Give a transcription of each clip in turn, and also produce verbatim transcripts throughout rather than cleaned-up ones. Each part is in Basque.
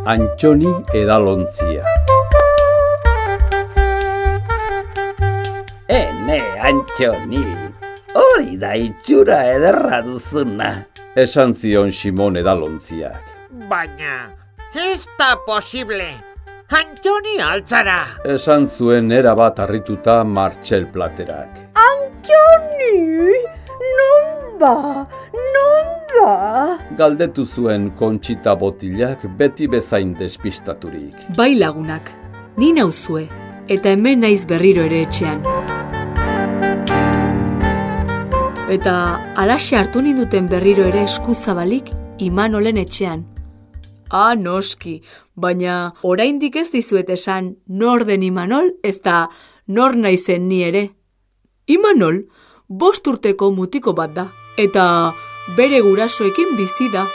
Antxoni edalontzia. Ene, Antxoni, hori da itxura ederra duzuna, esan zion Simon edalontziak. Baina, ez da posible, Antxoni altzara, esan zuen erabat harrituta Martxel Platerak. Antxoni, non ba, non da? Galdetu zuen Kontxita Botilak beti bezain despistaturik. Bai lagunak, ni nauzue, eta hemen naiz berriro ere etxean. Eta alaxe hartu ninduten berriro ere eskuzabalik Imanolen etxean. Ah, noski, baina oraindik ez dizuet esan nor den Imanol ez da nor naizen ni ere. Imanol bost urteko mutiko bat da, eta bere gurasoekin bizi da.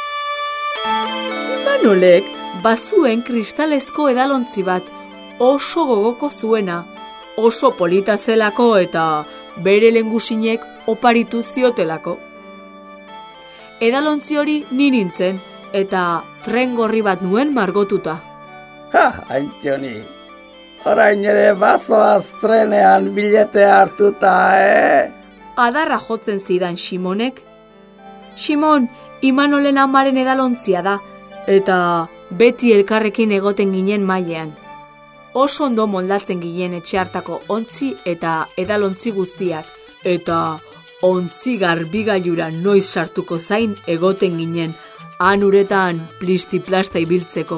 Imanolek bazuen kristalezko edalontzi bat oso gogoko zuena, oso polita zelako eta bere lengusinek oparitu ziotelako. Edalontzi hori ni nintzen, eta tren gorri bat nuen margotuta. Ha, Antxoni, orain ere bazoaz trenean bilete hartuta, eh? Adarra jotzen zidan Simonek. Simon, Imanolen amaren edalontzia da, eta beti elkarrekin egoten ginen mailean. Oso ondo moldatzen ginen etxe hartako ontzi eta edalontzi guztiak, eta ontzi garbigailura noiz sartuko zain egoten ginen, han uretan plisti-plasta ibiltzeko.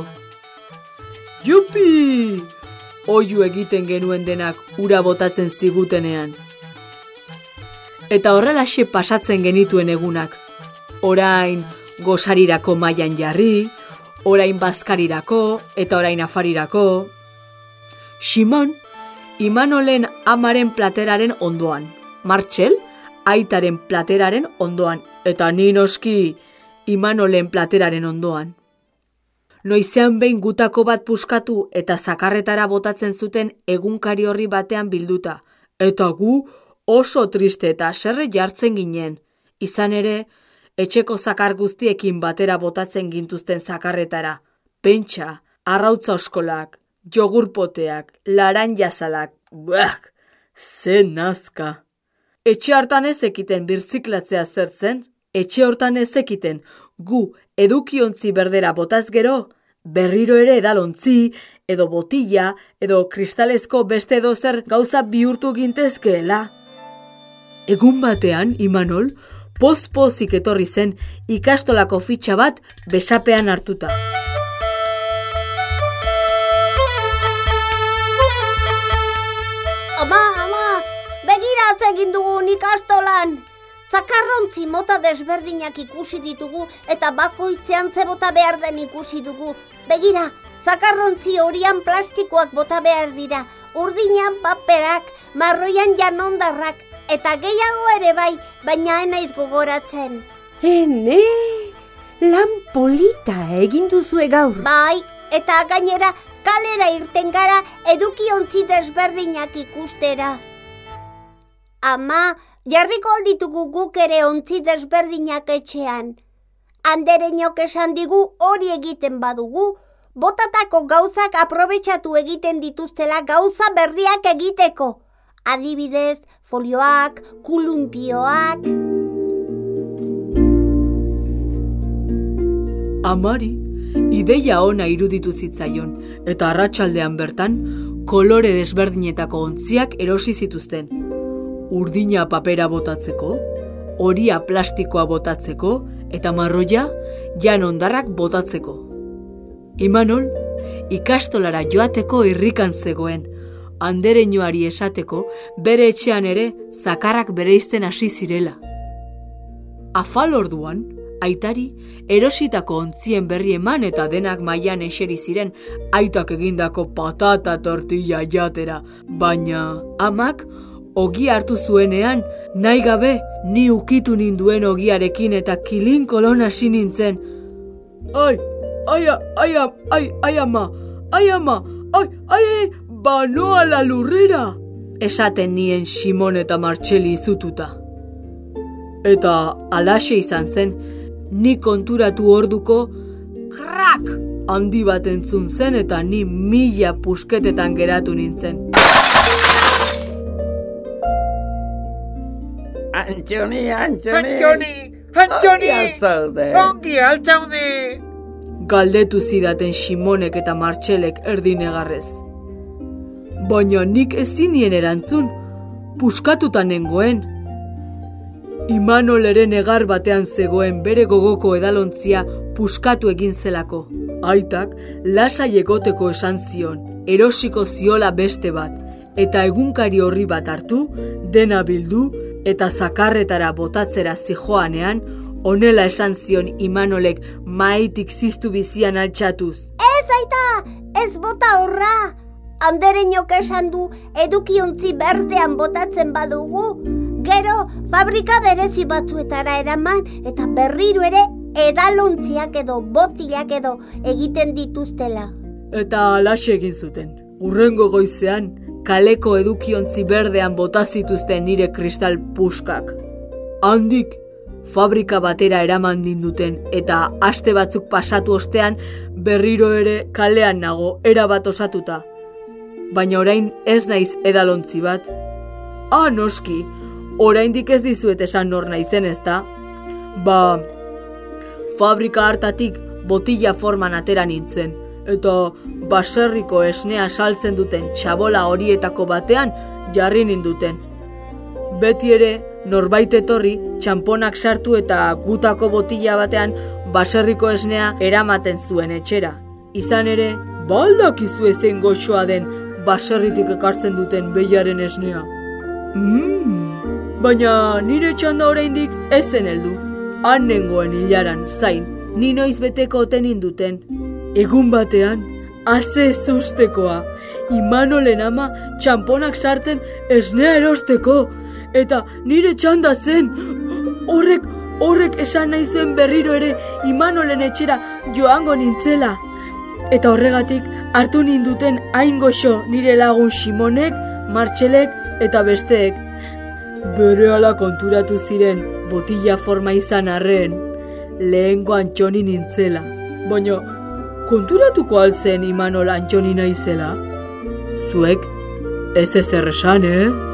Jupi! Oiu egiten genuen denak ura botatzen zigutenean. Eta horrelaxe pasatzen genituen egunak. Orain gosarirako mailan jarri, orain bazkarirako eta orain afarirako. Simon, Imanolen amaren plateraren ondoan. Martxel, aitaren plateraren ondoan. Eta ni noski Imanolen plateraren ondoan. Noizean behin gutako bat puskatu eta zakarretara botatzen zuten egunkari horri batean bilduta. Eta gu oso triste eta haserre jartzen ginen. Izan ere, etxeko zakar guztiekin batera botatzen gintuzten zakarretara. Pentsa, arrautza oskolak, jogurpoteak, laranjazalak, buak, ze nazka. Etxe hartan ez ekiten birziklatzea zertzen, etxe hortan ez ekiten gu edukiontzi berdera botaz gero, berriro ere edalontzi, edo botila, edo kristalezko beste edozer gauza bihurtu gintezkeela. Egun batean, Imanol, poz-pozik etorri zen ikastolako fitxa bat besapean hartuta. Ama, ama, begira egin dugun ikastolan. Zakarrontzi mota desberdinak ikusi ditugu eta bakoitzean ze bota behar den ikusi dugu. Begira, zakarrontzi horian plastikoak bota behar dira, urdinean paperak, marroian janondarrak, eta gehiago ere bai, baina enaiz gogoratzen. Ene, lan polita egin duzue gaur. Bai, eta gainera kalera irten gara edukiontzi desberdinak ikustera. Ama, jarriko alditugu guk ere ontzi desberdinak etxean. Anderenok esan digu hori egiten badugu, botatako gauzak aprobetxatu egiten dituztela gauza berriak egiteko. Adibidez, folioak, kulumpioak. Amari, ideia ona iruditu zitzaion, eta arratsaldean bertan, kolore desberdinetako ontziak erosi zituzten. Urdina papera botatzeko, horia plastikoa botatzeko, eta marroia jan ondarrak botatzeko. Imanol, ikastolara joateko irrikan zegoen, andereñoari esateko bere etxean ere zakarrak bereizten hasi zirela. Afal orduan, aitari erositako ontzien berri eman eta denak mailan eseri ziren aitak egindako patata tortilla jatera, baina amak ogia hartu zuenean, nahi gabe, ni ukitu ninduen ogiarekin eta kilinkolon hasi nintzen. Ai, ai, ai, ai, ai, ama, ai, ama, ai, ai, ai, banoa la lurrera, esaten nien Simon eta Martxeli izututa. Eta alaxe izan zen, ni konturatu orduko, krak, handi bat entzun zen eta ni mila pusketetan geratu nintzen. Antxoni, Antxoni! Antxoni! Antxoni! Ongi alzaude! Ongi altzaude! Galdetu zidaten Simonek eta Martxelek erdinegarrez. Baina nik ezin nien erantzun, puskatuta nengoen. Imanoleren egar batean zegoen bere gogoko edalontzia puskatu egin zelako. Aitak lasai egoteko esan zion, erosiko ziola beste bat, eta egunkari horri bat hartu, dena bildu, eta zakarretara botatzera zijoanean, honela esan zion Imanolek maitik ziztu bizian altxatuz. Ez aita, ez bota horra! Anderenok esan du edukiontzi berdean botatzen badugu, gero fabrika berezi batzuetara eraman eta berriro ere edalontziak edo botilak edo egiten dituztela. Eta alaxe egin zuten. Urrengo goizean, kaleko edukiontzi berdean bota zituzten nire kristal puskak. Handik, fabrika batera eraman ninduten eta aste batzuk pasatu ostean berriro ere kalean nago erabat osatuta. Baina orain ez naiz edalontzi bat. Ah, noski, oraindik ez dizuet esan nor naizen ezta? Ba, fabrika hartatik botila forman atera nintzen, eta baserriko esnea saltzen duten txabola horietako batean jarri ninduten. Beti ere, norbait etorri, txamponak sartu eta gutako botila batean baserriko esnea eramaten zuen etxera. Izan ere, baldakizu ezen goxoa den baserritik ekartzen duten behiaren esnea. Mm, baina nire txanda oraindik ezen heldu. Han nengoen hilaran, zain, ni noiz beteko oten induten. Egun batean, haze ezustekoa, Imanolen ama txamponak sartzen esnea erosteko, eta nire txanda zen. Horrek, horrek esan nahi zuen berriro ere Imanolen etxera joango nintzela. Eta horregatik hartu ninduten hain goxo nire lagun Simonek, Martxelek eta besteek. Berehala konturatu ziren botila forma izan arren, lehengo Antxoni nintzela. Baina, konturatuko altzen Imanol Antxoni naizela? Zuek ez ezer esan, eh?